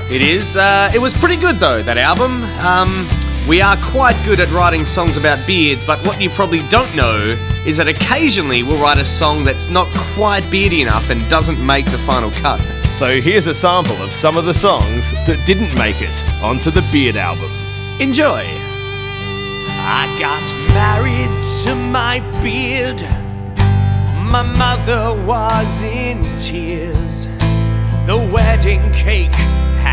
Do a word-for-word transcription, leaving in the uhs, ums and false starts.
It is. Uh, it was pretty good though, that album. Um, we are quite good at writing songs about beards, but what you probably don't know is that occasionally we'll write a song that's not quite beardy enough and doesn't make the final cut. So here's a sample of some of the songs that didn't make it onto the Beard album. Enjoy. I got married to my beard. My mother was in tears. The wedding cake